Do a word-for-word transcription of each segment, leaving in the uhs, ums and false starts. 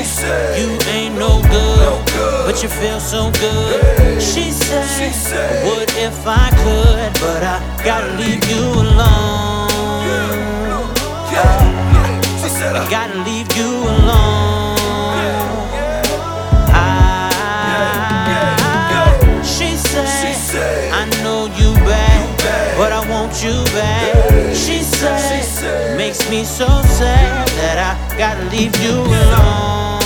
said, you ain't no good, no good, but you feel so good. Hey. She said, she said, I would if I could, but I gotta leave you alone. Yeah. Yeah. Yeah. She said, I gotta leave you alone. I, she said, she said, I know you bad, bad, but I want you back. Yeah. She said, she said, makes me so sad that I gotta leave you alone.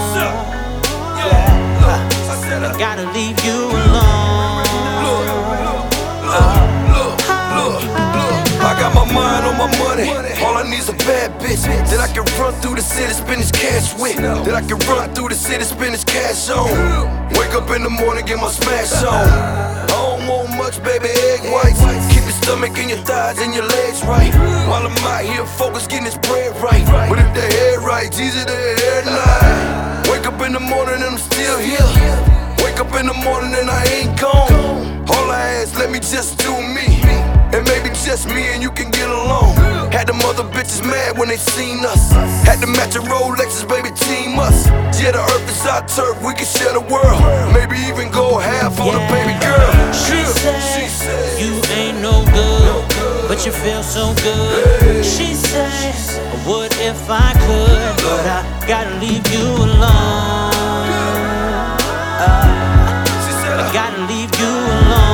Yeah. I gotta leave you alone. Look, look, look, look, look. I got my mind on my money. All I need's a bad bitch that I can run through the city, spend this cash with. That I can run through the city, spend this cash on. Wake up in the morning, get my smash on. I don't want much, baby, egg whites. Keep your stomach and your thighs and your legs right. While I'm out here focused, getting this bread right. But if the head right, it's easy to head lie. Wake up in the morning and I'm still here. Wake up in the morning and I ain't gone. All I ask, let me just do me. And maybe just me and you can get along. Had them other bitches mad when they seen us. Had to match a Rolexes, baby, team us. Yeah, the earth is our turf, we can share the world. Maybe even go half on yeah. a baby girl. She, yeah. said, she said, you ain't no good, no good, but you feel so good. Hey. She said, I would if I could, but I gotta leave you alone. Uh, she said, I gotta leave you alone.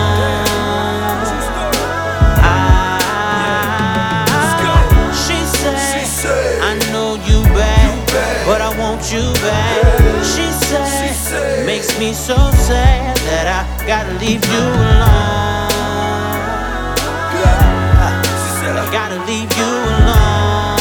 But I want you back. She said, she said, makes me so sad that I gotta leave you alone. Yeah. She said, I gotta leave you alone.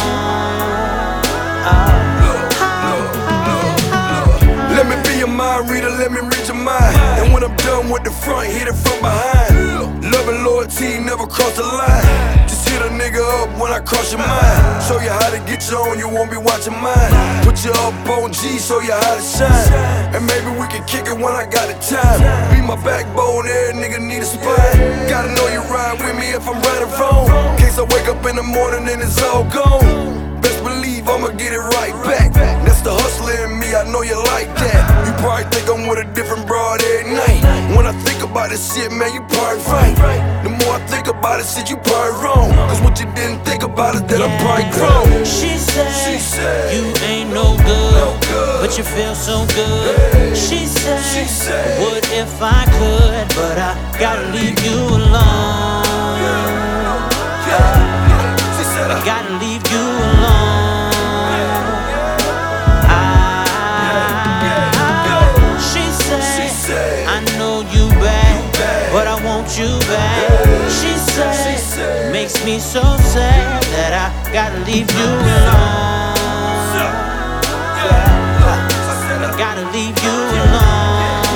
Uh, look, look, look, look. Let me be your mind reader, let me read your mind. And when I'm done with the front, hit it from behind. Love and loyalty never cross the line. Just hit a nigga up when I cross your mind. Show you how to get you on, you won't be watching mine. Put you up on G, show you how to shine. And maybe we can kick it when I got the time. Be my backbone, every nigga need a spine. Gotta know you ride with me if I'm right or wrong. In case I wake up in the morning and it's all gone. Best believe I'ma get it right back. That's the hustler in me, I know you like that. You probably think I'm with a different broad every night. When I think about this shit, man, you probably right. The more I think about it, shit, you probably wrong. Cause what you didn't think about is that yeah. I'm probably grown. She said, she said, you ain't no good, no good, but you feel so good. Hey. She said, she said, would if I could, but I gotta leave you alone. Yeah. Yeah. She said, I gotta leave you alone. But I want you back. She said, she said, makes me so sad that I gotta leave you alone. Yeah. I gotta leave you alone.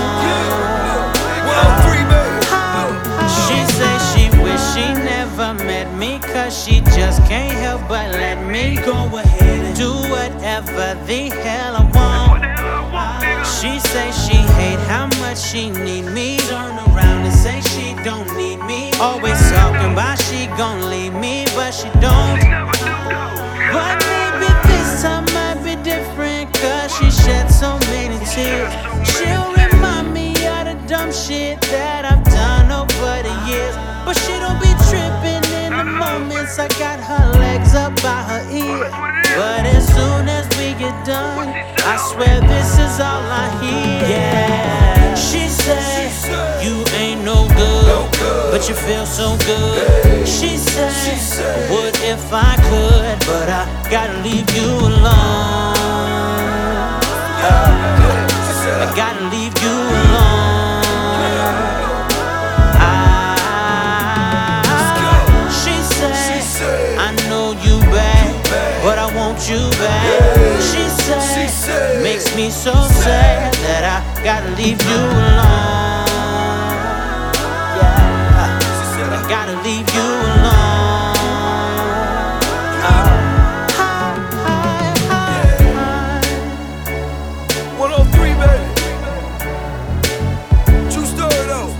She said she wish she never met me, cause she just can't help but let me go ahead and do whatever the hell I want. She say she hate how much she need me. Turn around and say she don't need me. Always talking about she gon' leave me, but she don't. But maybe this time might be different, cause she shed so many tears. She'll remind me of the dumb shit that I've done over the years. But she don't be tripping in the moments I got her legs up by her ear. But as soon as we get done, I swear this is all I hear. Yeah. She said, you ain't no good, but you feel so good. She said, would if I could, but I gotta leave you alone. Uh, I gotta leave you alone. But I want you back. She said, she said, makes me so sad that I gotta leave you alone. Yeah, I gotta leave you alone. Uh, one oh three, baby. True story though.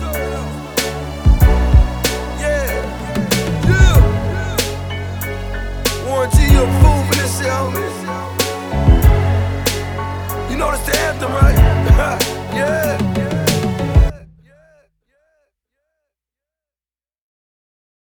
Yeah, yeah. Warranty your fool for this shit, homie. know this the anthem, right? Yeah.